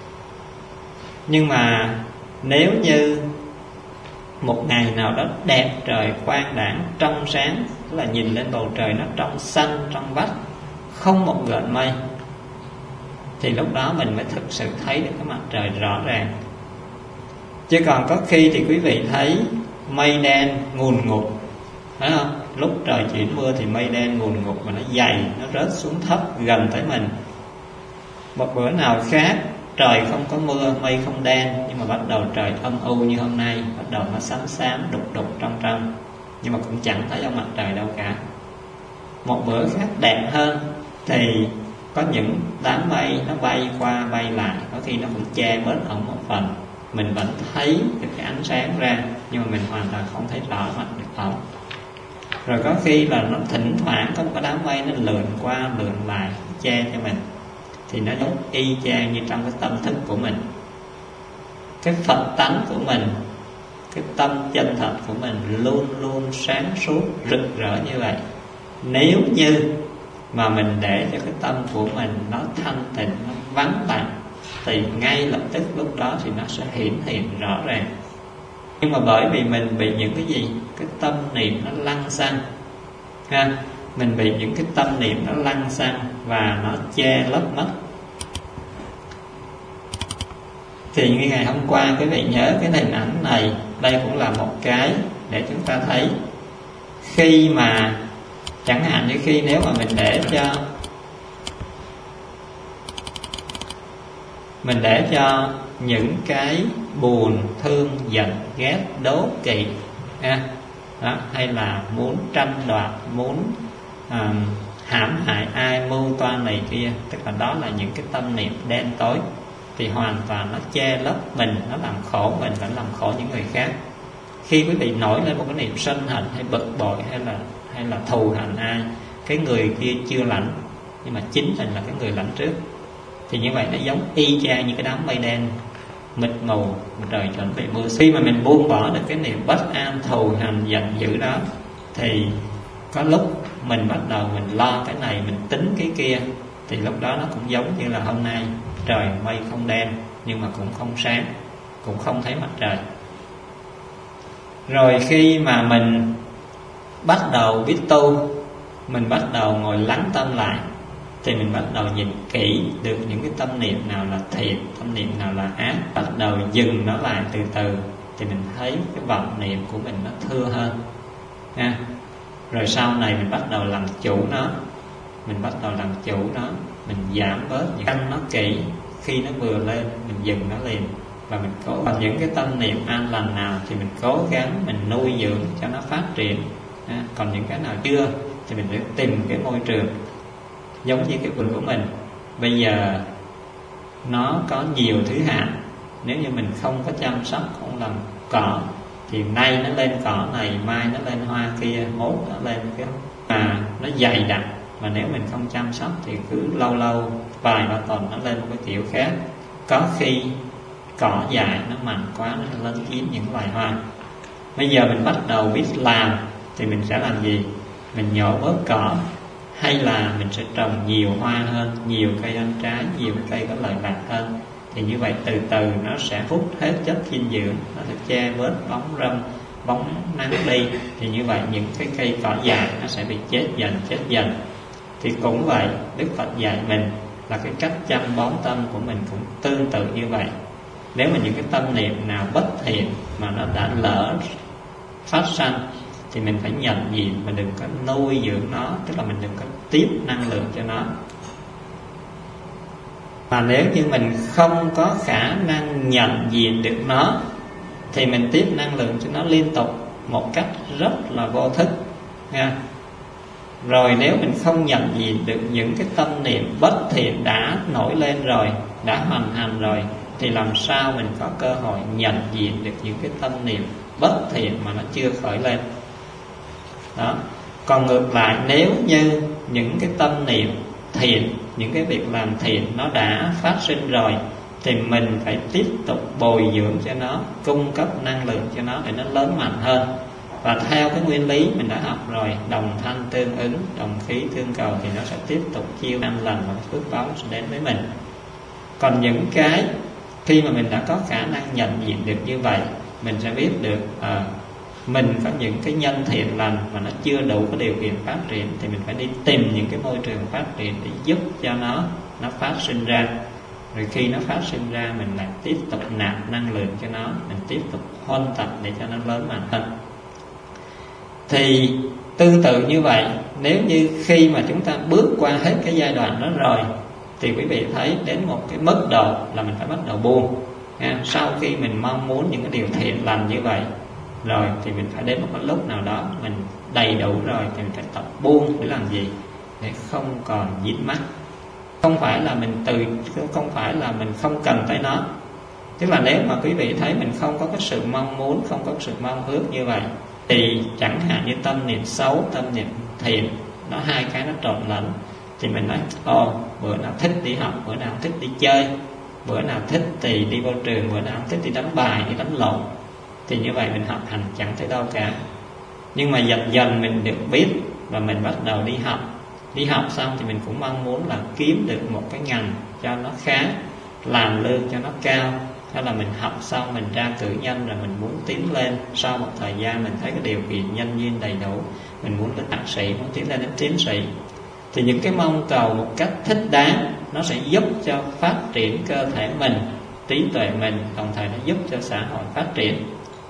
Nhưng mà nếu như một ngày nào đó đẹp trời quang đãng trong sáng, tức là nhìn lên bầu trời nó trong xanh trong vắt, không một gợn mây, thì lúc đó mình mới thực sự thấy được cái mặt trời rõ ràng. Chứ còn có khi thì quý vị thấy mây đen ngùn ngụt, phải không? Lúc trời chuyển mưa thì mây đen ngùn ngụt mà nó dày, nó rớt xuống thấp gần tới mình. Một bữa nào khác trời không có mưa, mây không đen, nhưng mà bắt đầu trời âm u như hôm nay, bắt đầu nó xám xám đục đục trong, nhưng mà cũng chẳng thấy ông mặt trời đâu cả. Một bữa khác đẹp hơn thì có những đám mây nó bay qua bay lại, có khi nó cũng che bớt ổng một phần, mình vẫn thấy được cái ánh sáng ra, nhưng mà mình hoàn toàn không thấy rõ mặt được ổng. Rồi có khi là nó thỉnh thoảng có một cái đám mây nó lượn qua lượn lại che cho mình, thì nó giống y chang như trong cái tâm thức của mình, cái Phật tánh của mình, cái tâm chân thật của mình luôn luôn sáng suốt rực rỡ như vậy. Nếu như mà mình để cho cái tâm của mình nó thanh tịnh, nó vắng lặng, thì ngay lập tức lúc đó thì nó sẽ hiển hiện rõ ràng. Nhưng mà bởi vì mình bị những cái gì? Cái tâm niệm nó lăng xăng ha. Mình bị những cái tâm niệm nó lăng xăng và nó che lấp mất. Thì như ngày hôm qua quý vị nhớ cái hình ảnh này, đây cũng là một cái để chúng ta thấy. Khi mà chẳng hạn như khi nếu mà mình để cho những cái buồn, thương, giận, ghét, đố kỵ đó, hay là muốn tranh đoạt, muốn hãm hại ai, mưu toan này kia, tức là đó là những cái tâm niệm đen tối, thì hoàn toàn nó che lấp mình, nó làm khổ mình và làm khổ những người khác. Khi quý vị nổi lên một cái niệm sân hận hay bực bội hay là thù hận ai, cái người kia chưa lãnh, nhưng mà chính mình là cái người lãnh trước, thì như vậy nó giống y chang như cái đám mây đen mịt mù, trời chuẩn bị mưa. Khi mà mình buông bỏ được cái niệm bất an, thù hằn, giận dữ đó, thì có lúc mình bắt đầu mình lo cái này, mình tính cái kia, thì lúc đó nó cũng giống như là hôm nay trời mây không đen nhưng mà cũng không sáng, cũng không thấy mặt trời. Rồi khi mà mình bắt đầu biết tu, mình bắt đầu ngồi lắng tâm lại, thì mình bắt đầu nhìn kỹ được những cái tâm niệm nào là thiện, tâm niệm nào là ác, bắt đầu dừng nó lại từ từ, thì mình thấy cái vọng niệm của mình nó thưa hơn ha. Rồi sau này mình bắt đầu làm chủ nó, mình mình giảm bớt những căn nó kỹ, khi nó vừa lên mình dừng nó liền, và mình cố bằng những cái tâm niệm an lành nào thì mình cố gắng mình nuôi dưỡng cho nó phát triển ha. Còn những cái nào chưa thì mình phải tìm cái môi trường. Giống như cái vườn của mình bây giờ nó có nhiều thứ hại, nếu như mình không có chăm sóc, không làm cỏ, thì nay nó lên cỏ này, mai nó lên hoa kia, mốt nó lên cái mà nó dày đặc, mà nếu mình không chăm sóc thì cứ lâu lâu vài ba tuần nó lên một cái kiểu khác. Có khi cỏ dại nó mạnh quá, nó lấn chiếm những loài hoa. Bây giờ mình bắt đầu biết làm thì mình sẽ làm gì? Mình nhổ bớt cỏ, hay là mình sẽ trồng nhiều hoa hơn, nhiều cây ăn trái, nhiều cây có lợi lạc hơn. Thì như vậy từ từ nó sẽ hút hết chất dinh dưỡng, nó sẽ che bớt bóng râm, bóng nắng đi. Thì như vậy những cái cây cỏ dại nó sẽ bị chết dần. Thì cũng vậy, Đức Phật dạy mình là cái cách chăm bón tâm của mình cũng tương tự như vậy. Nếu mà những cái tâm niệm nào bất thiện mà nó đã lỡ phát sanh, thì mình phải nhận diện, mình đừng có nuôi dưỡng nó, tức là mình đừng có tiếp năng lượng cho nó. Và nếu như mình không có khả năng nhận diện được nó, thì mình tiếp năng lượng cho nó liên tục một cách rất là vô thức nha. Rồi nếu mình không nhận diện được những cái tâm niệm bất thiện đã nổi lên rồi, đã hoàn hành rồi, thì làm sao mình có cơ hội nhận diện được những cái tâm niệm bất thiện mà nó chưa khởi lên đó. Còn ngược lại, nếu như những cái tâm niệm thiện, những cái việc làm thiện nó đã phát sinh rồi, thì mình phải tiếp tục bồi dưỡng cho nó, cung cấp năng lượng cho nó để nó lớn mạnh hơn. Và theo cái nguyên lý mình đã học rồi, đồng thanh tương ứng, đồng khí tương cầu, thì nó sẽ tiếp tục chiêu an lành và phước báo sẽ đến với mình. Còn những cái khi mà mình đã có khả năng nhận diện được như vậy, mình sẽ biết được mình có những cái nhân thiện lành mà nó chưa đủ cái điều kiện phát triển, thì mình phải đi tìm những cái môi trường phát triển để giúp cho nó phát sinh ra. Rồi khi nó phát sinh ra, mình lại tiếp tục nạp năng lượng cho nó, mình tiếp tục huân tập để cho nó lớn mạnh hơn. Thì tương tự như vậy, nếu như khi mà chúng ta bước qua hết cái giai đoạn đó rồi, thì quý vị thấy đến một cái mức độ là mình phải bắt đầu buông. Sau khi mình mong muốn những cái điều thiện lành như vậy rồi, thì mình phải đến một cái lúc nào đó mình đầy đủ rồi, thì mình phải tập buông để làm gì? Để không còn dính mắc. Không phải là mình không cần tới nó. Tức là nếu mà quý vị thấy mình không có cái sự mong muốn, không có cái sự mong ước như vậy, thì chẳng hạn như tâm niệm xấu, tâm niệm thiện, nó hai cái nó trộn lẫn, thì mình nói bữa nào thích đi học, bữa nào thích đi chơi, bữa nào thích thì đi vô trường, bữa nào thích đi đánh bài, đi đánh lộn. Thì như vậy mình học hành chẳng thấy đâu cả. Nhưng mà dần dần mình được biết và mình bắt đầu đi học. Đi học xong thì mình cũng mong muốn là kiếm được một cái ngành cho nó khá, làm lương cho nó cao. Hay là mình học xong mình ra cử nhân rồi mình muốn tiến lên, sau một thời gian mình thấy cái điều kiện nhân duyên đầy đủ, mình muốn lên thạc sĩ, muốn tiến lên đến tiến sĩ. Thì những cái mong cầu một cách thích đáng, nó sẽ giúp cho phát triển cơ thể mình, trí tuệ mình, đồng thời nó giúp cho xã hội phát triển.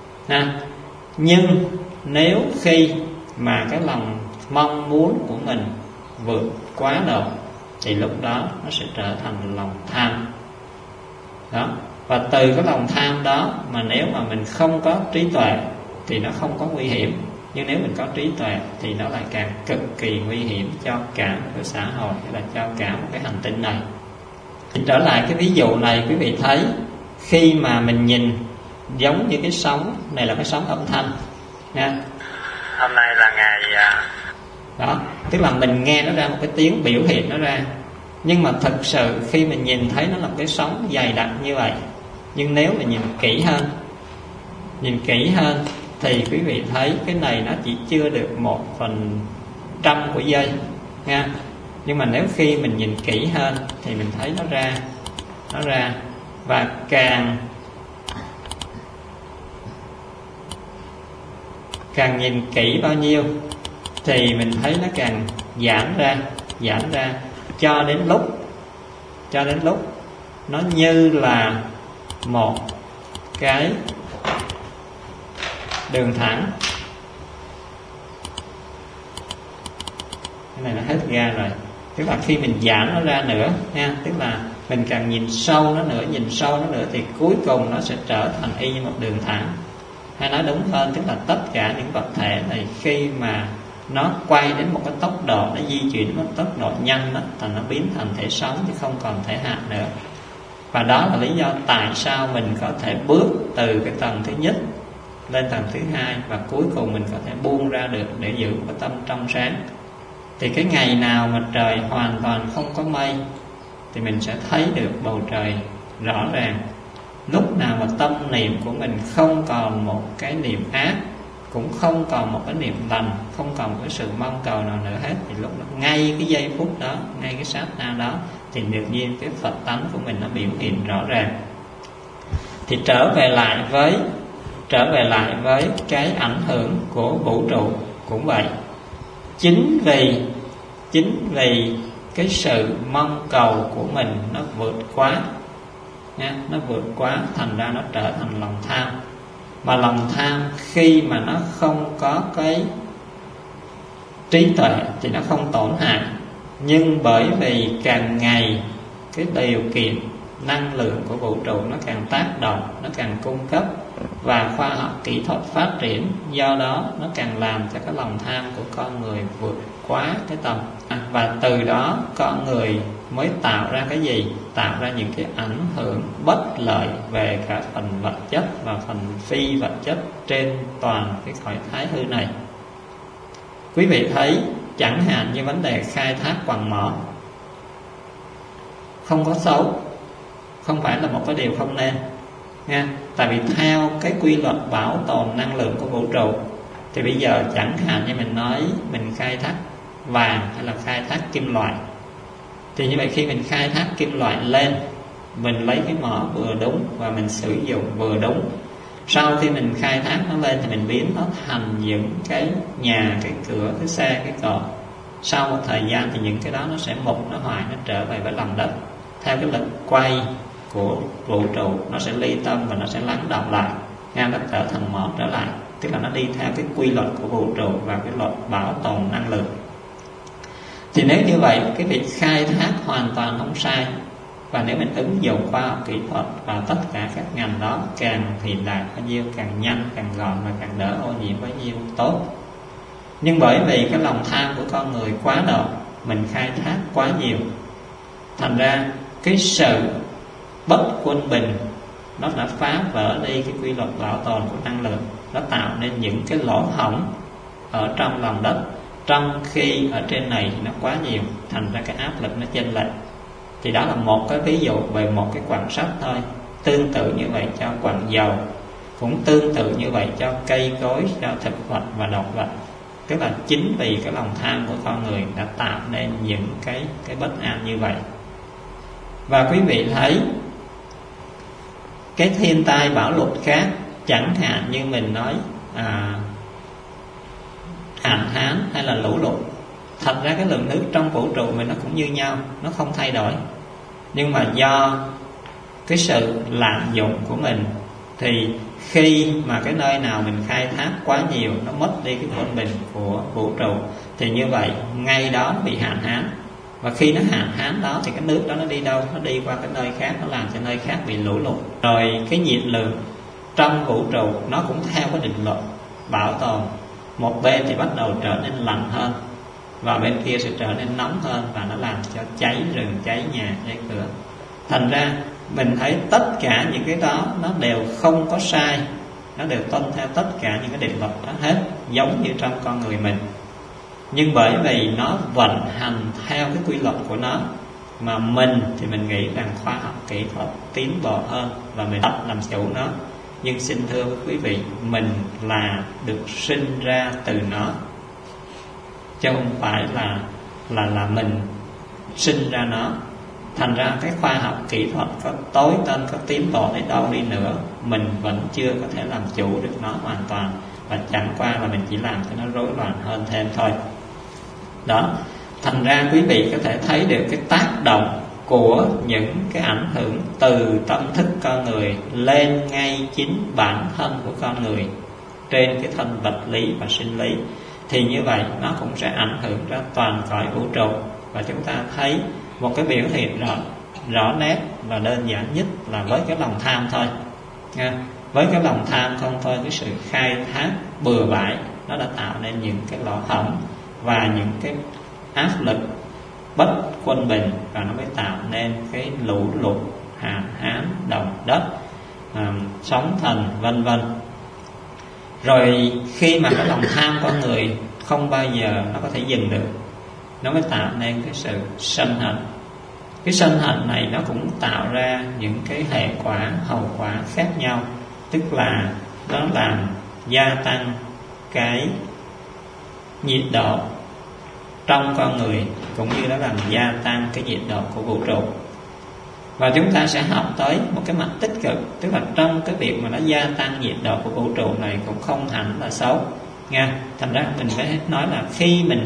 Nhưng nếu khi mà cái lòng mong muốn của mình vượt quá độ, thì lúc đó nó sẽ trở thành lòng tham đó. Và từ cái lòng tham đó mà nếu mà mình không có trí tuệ thì nó không có nguy hiểm. Nhưng nếu mình có trí tuệ thì nó lại càng cực kỳ nguy hiểm cho cả một cái xã hội, hay là cho cả một cái hành tinh này. Thì trở lại cái ví dụ này, quý vị thấy khi mà mình nhìn giống như cái sóng này là cái sóng âm thanh nha. Hôm nay là ngày đó, tức là mình nghe nó ra một cái tiếng biểu hiện nó ra. Nhưng mà thực sự khi mình nhìn thấy nó là một cái sóng dày đặc như vậy, nhưng nếu mà nhìn kỹ hơn thì quý vị thấy cái này nó chỉ chưa được 1/100 của giây nha. Nhưng mà nếu khi mình nhìn kỹ hơn thì mình thấy nó ra. Và càng nhìn kỹ bao nhiêu thì mình thấy nó càng giãn ra cho đến lúc nó như là một cái đường thẳng. Cái này nó hết ga rồi. Tức là khi mình giãn nó ra nữa nha, tức là mình càng nhìn sâu nó nữa thì cuối cùng nó sẽ trở thành y như một đường thẳng. Hay nói đúng hơn, tức là tất cả những vật thể này khi mà nó quay đến một cái tốc độ, nó di chuyển đến một tốc độ nhanh đó, thì nó biến thành thể sống chứ không còn thể hạt nữa. Và đó là lý do tại sao mình có thể bước từ cái tầng thứ nhất lên tầng thứ hai, và cuối cùng mình có thể buông ra được để giữ cái tâm trong sáng. Thì cái ngày nào mà trời hoàn toàn không có mây thì mình sẽ thấy được bầu trời rõ ràng. Lúc nào mà tâm niệm của mình không còn một cái niệm ác, cũng không còn một cái niệm lành, không còn một cái sự mong cầu nào nữa hết, thì lúc đó, ngay cái giây phút đó, ngay cái sát na đó, thì tự nhiên cái Phật tánh của mình nó biểu hiện rõ ràng. Thì trở về lại với cái ảnh hưởng của vũ trụ cũng vậy. Chính vì cái sự mong cầu của mình nó vượt quá nha, nó vượt quá, thành ra nó trở thành lòng tham. Mà lòng tham khi mà nó không có cái trí tuệ thì nó không tổn hại. Nhưng bởi vì càng ngày cái điều kiện năng lượng của vũ trụ nó càng tác động, nó càng cung cấp, và khoa học kỹ thuật phát triển, do đó nó càng làm cho cái lòng tham của con người vượt quá cái tầm. Và từ đó con người mới tạo ra cái gì? Tạo ra những cái ảnh hưởng bất lợi về cả phần vật chất và phần phi vật chất trên toàn cái cõi thái hư này. Quý vị thấy chẳng hạn như vấn đề khai thác quặng mỏ không có xấu, không phải là một cái điều không nên nha. Tại vì theo cái quy luật bảo tồn năng lượng của vũ trụ, thì bây giờ chẳng hạn như mình nói mình khai thác vàng hay là khai thác kim loại, thì như vậy khi mình khai thác kim loại lên, mình lấy cái mỏ vừa đúng và mình sử dụng vừa đúng. Sau khi mình khai thác nó lên thì mình biến nó thành những cái nhà, cái cửa, cái xe, cái cột. Sau một thời gian thì những cái đó nó sẽ mục, nó hoại, nó trở về với lòng đất. theo cái lịch quay của vũ trụ, nó sẽ ly tâm và nó sẽ lắng động lại, nó trở thành một trở lại, tức là nó đi theo cái quy luật của vũ trụ và cái luật bảo tồn năng lượng. Thì nếu như vậy, cái việc khai thác hoàn toàn không sai. Và nếu mình ứng dụng khoa học kỹ thuật vào tất cả các ngành đó, càng hiện đại bao nhiêu, càng nhanh, càng gọn và càng đỡ ô nhiễm bao nhiêu tốt. Nhưng bởi vì cái lòng tham của con người quá độ, mình khai thác quá nhiều, thành ra cái sự bất quân bình nó đã phá vỡ đi cái quy luật bảo tồn của năng lượng. Nó tạo nên những cái lỗ hổng ở trong lòng đất, trong khi ở trên này nó quá nhiều, thành ra cái áp lực nó chênh lệch. Thì đó là một cái ví dụ về một cái quặng sắt thôi. Tương tự như vậy cho quặng dầu, cũng tương tự như vậy cho cây cối, cho thực vật và động vật. Tức là chính vì cái lòng tham của con người đã tạo nên những cái bất an như vậy. Và quý vị thấy cái thiên tai bão lụt khác, chẳng hạn như mình nói hạn hán hay là lũ lụt, thật ra cái lượng nước trong vũ trụ mình nó cũng như nhau, nó không thay đổi. Nhưng mà do cái sự lạm dụng của mình, thì khi mà cái nơi nào mình khai thác quá nhiều, nó mất đi cái quân bình của vũ trụ, thì như vậy ngay đó bị hạn hán. Và khi nó hạn hán đó thì cái nước đó nó đi đâu? Nó đi qua cái nơi khác, nó làm cho nơi khác bị lũ lụt. Rồi cái nhiệt lượng trong vũ trụ nó cũng theo cái định luật bảo tồn. Một bên thì bắt đầu trở nên lạnh hơn, và bên kia sẽ trở nên nóng hơn, và nó làm cho cháy rừng, cháy nhà, cháy cửa. Thành ra mình thấy tất cả những cái đó nó đều không có sai, nó đều tuân theo tất cả những cái định luật đó hết, giống như trong con người mình. Nhưng bởi vì nó vận hành theo cái quy luật của nó, mà mình thì mình nghĩ rằng khoa học kỹ thuật tiến bộ hơn và mình tập làm chủ nó. Nhưng xin thưa quý vị, mình là được sinh ra từ nó, chứ không phải là mình sinh ra nó. Thành ra cái khoa học kỹ thuật có tối tân, có tiến bộ đến đâu đi nữa, mình vẫn chưa có thể làm chủ được nó hoàn toàn, và chẳng qua là mình chỉ làm cho nó rối loạn hơn thêm thôi. Đó, thành ra quý vị có thể thấy được cái tác động của những cái ảnh hưởng từ tâm thức con người lên ngay chính bản thân của con người trên cái thân vật lý và sinh lý. Thì như vậy nó cũng sẽ ảnh hưởng ra toàn cõi vũ trụ. Và chúng ta thấy một cái biểu hiện rõ nét và đơn giản nhất là với cái lòng tham thôi. Với cái lòng tham không thôi, cái sự khai thác bừa bãi nó đã tạo nên những cái lỗ hổng và những cái áp lực bất quân bình, và nó mới tạo nên cái lũ lụt, hạn hán, động đất, sóng thần, vân vân. Rồi khi mà cái lòng tham con người không bao giờ nó có thể dừng được, nó mới tạo nên cái sự sân hận. Cái sân hận này nó cũng tạo ra những cái hệ quả, hậu quả khác nhau. Tức là nó làm gia tăng cái nhiệt độ trong con người, cũng như nó làm gia tăng cái nhiệt độ của vũ trụ. Và chúng ta sẽ học tới một cái mặt tích cực, tức là trong cái việc mà nó gia tăng nhiệt độ của vũ trụ này cũng không hẳn là xấu nha. Thành ra mình phải nói là khi mình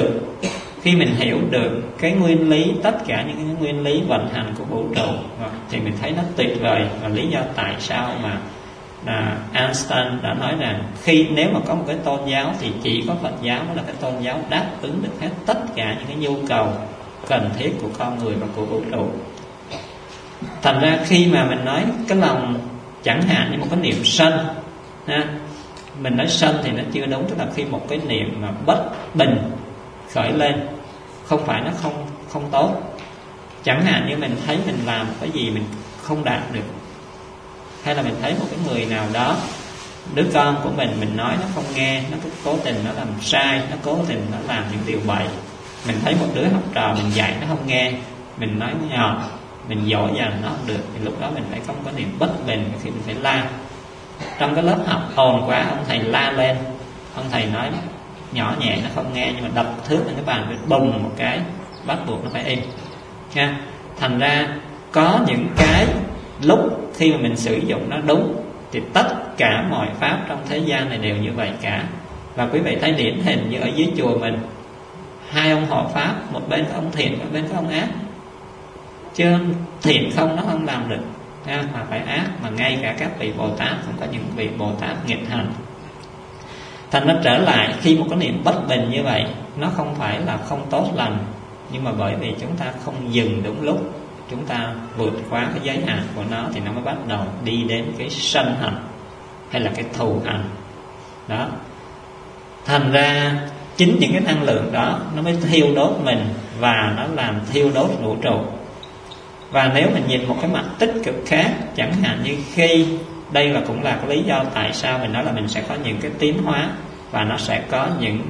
hiểu được cái nguyên lý, tất cả những cái nguyên lý vận hành của vũ trụ, thì mình thấy nó tuyệt vời. Và lý do tại sao mà Einstein đã nói rằng nếu mà có một cái tôn giáo thì chỉ có Phật giáo là cái tôn giáo đáp ứng được hết tất cả những cái nhu cầu cần thiết của con người và của vũ trụ. Thành ra khi mà mình nói cái lòng, chẳng hạn như một cái niệm sân ha, mình nói sân thì nó chưa đúng, tức là khi một cái niệm mà bất bình khởi lên, không phải nó không tốt. Chẳng hạn như mình thấy mình làm cái gì mình không đạt được, hay là mình thấy một cái người nào đó, đứa con của mình nói nó không nghe, nó cứ cố tình nó làm sai, nó cố tình nó làm những điều bậy. Mình thấy một đứa học trò mình dạy nó không nghe, mình nói nhỏ, mình dỗ dành nó không được, thì lúc đó mình phải không có niềm bất bình, khi mình phải la. Trong cái lớp học ồn quá, ông thầy la lên, ông thầy nói nhỏ nhẹ nó không nghe, nhưng mà đập thước lên cái bàn, bùng một cái, bắt buộc nó phải im nha. Thành ra có những cái lúc khi mà mình sử dụng nó đúng thì tất cả mọi pháp trong thế gian này đều như vậy cả. Và quý vị thấy điển hình như ở dưới chùa mình, hai ông hộ pháp, một bên có ông thiện, một bên có ông ác. chứ thiện không nó không làm được, mà phải ác. Mà ngay cả các vị Bồ Tát cũng có những vị Bồ Tát nghịch hành. Thành nó trở lại khi một cái niệm bất bình như vậy, nó không phải là không tốt lành, nhưng mà bởi vì chúng ta không dừng đúng lúc, chúng ta vượt quá cái giới hạn của nó, thì nó mới bắt đầu đi đến cái sân hận hay là cái thù hận đó. Thành ra chính những cái năng lượng đó nó mới thiêu đốt mình, và nó làm thiêu đốt vũ trụ. Và nếu mình nhìn một cái mặt tích cực khác, chẳng hạn như khi đây là cũng là cái lý do tại sao mình nói là mình sẽ có những cái tiến hóa, và nó sẽ có những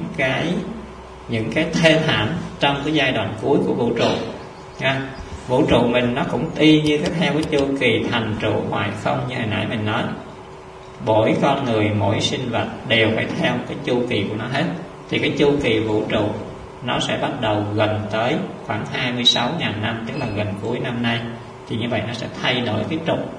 cái thê thảm trong cái giai đoạn cuối của vũ trụ nha. Vũ trụ mình nó cũng y như cái theo cái chu kỳ thành trụ hoại không như hồi nãy mình nói. Mỗi con người, mỗi sinh vật đều phải theo cái chu kỳ của nó hết. Thì cái chu kỳ vũ trụ nó sẽ bắt đầu gần tới khoảng 26.000 năm, tức là gần cuối năm nay. Thì như vậy nó sẽ thay đổi cái trục.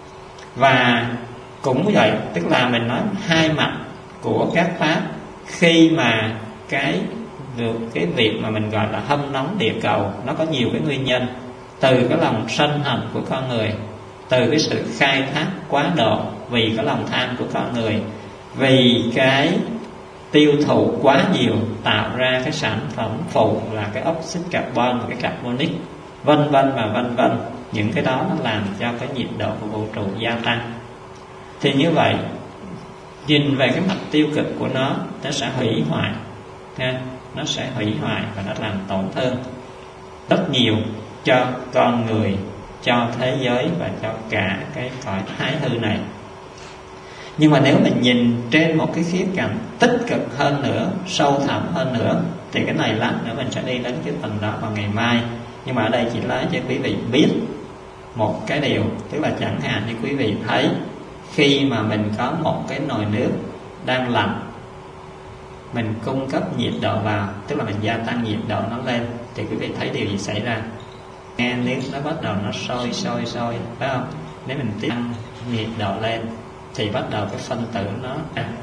Và cũng vậy, tức là mình nói hai mặt của các pháp. Khi mà cái việc mà mình gọi là hâm nóng địa cầu, nó có nhiều cái nguyên nhân. Từ cái lòng sân hận của con người, từ cái sự khai thác quá độ vì cái lòng tham của con người, vì cái tiêu thụ quá nhiều tạo ra cái sản phẩm phụ là cái oxit carbon và cái carbonic, vân vân và vân vân. Những cái đó nó làm cho cái nhiệt độ của vũ trụ gia tăng. Thì như vậy, nhìn về cái mặt tiêu cực của nó sẽ hủy hoại, nó sẽ hủy hoại và nó làm tổn thương rất nhiều cho con người, cho thế giới và cho cả cái cõi thái hư này. Nhưng mà nếu mình nhìn trên một cái khía cạnh tích cực hơn nữa, sâu thẳm hơn nữa, thì cái này lát nữa mình sẽ đi đến cái phần đó vào ngày mai. Nhưng mà ở đây chỉ nói cho quý vị biết một cái điều, tức là chẳng hạn như quý vị thấy khi mà mình có một cái nồi nước đang lạnh, mình cung cấp nhiệt độ vào, tức là mình gia tăng nhiệt độ nó lên, thì quý vị thấy điều gì xảy ra? Nghe nước nó bắt đầu nó sôi, phải không? Nếu mình tăng nhiệt độ lên thì bắt đầu cái phân tử nó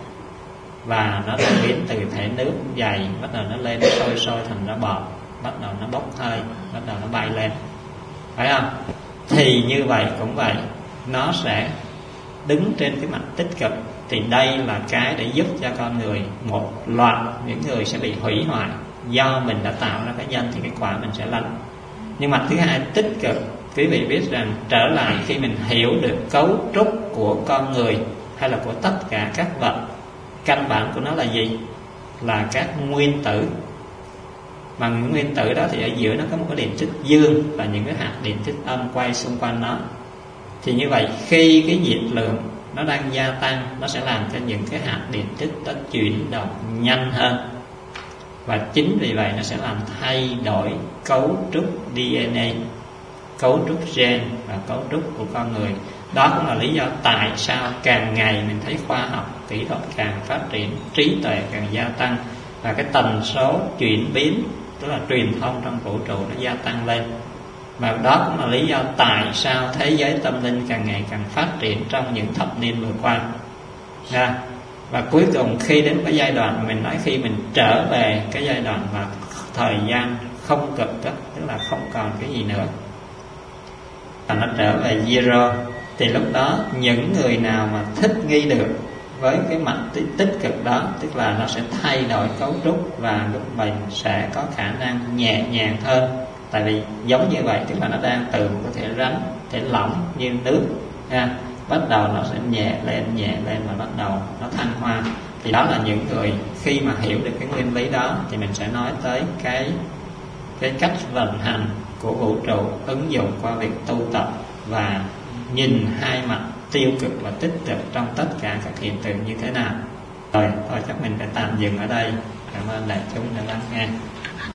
và nó biến từ thể nước dày, bắt đầu nó lên, nó sôi thành ra bọt, bắt đầu nó bốc hơi, bắt đầu nó bay lên, phải không? Thì như vậy cũng vậy, nó sẽ đứng trên cái mặt tích cực. Thì đây là cái để giúp cho con người, một loạt những người sẽ bị hủy hoại do mình đã tạo ra cái nhân, thì cái quả mình sẽ lãnh. Nhưng mặt thứ hai tích cực, quý vị biết rằng trở lại khi mình hiểu được cấu trúc của con người hay là của tất cả các vật, căn bản của nó là gì? Là các nguyên tử. Mà những nguyên tử đó thì ở giữa nó có một cái điện tích dương và những cái hạt điện tích âm quay xung quanh nó. Thì như vậy khi cái nhiệt lượng nó đang gia tăng, nó sẽ làm cho những cái hạt điện tích nó chuyển động nhanh hơn, và chính vì vậy nó sẽ làm thay đổi cấu trúc DNA, cấu trúc gen và cấu trúc của con người. Đó cũng là lý do tại sao càng ngày mình thấy khoa học kỹ thuật càng phát triển, trí tuệ càng gia tăng, và cái tần số chuyển biến, tức là truyền thông trong vũ trụ nó gia tăng lên. Và đó cũng là lý do tại sao thế giới tâm linh càng ngày càng phát triển trong những thập niên vừa qua. Và cuối cùng khi đến cái giai đoạn mà mình nói, khi mình trở về cái giai đoạn mà thời gian không cực đó, tức là không còn cái gì nữa, và nó trở về zero, thì lúc đó những người nào mà thích nghi được với cái mặt tích cực đó, tức là nó sẽ thay đổi cấu trúc, và lúc mình sẽ có khả năng nhẹ nhàng hơn. Tại vì giống như vậy, tức là nó đang từ một cái thể rắn, thể lỏng như nước bắt đầu nó sẽ nhẹ lên và bắt đầu nó thăng hoa. Thì đó là những người khi mà hiểu được cái nguyên lý đó, thì mình sẽ nói tới cái cách vận hành của vũ trụ ứng dụng qua việc tu tập và nhìn hai mặt tiêu cực và tích cực trong tất cả các hiện tượng như thế nào. Rồi, thôi chắc mình phải tạm dừng ở đây. Cảm ơn đại chúng đã lắng nghe.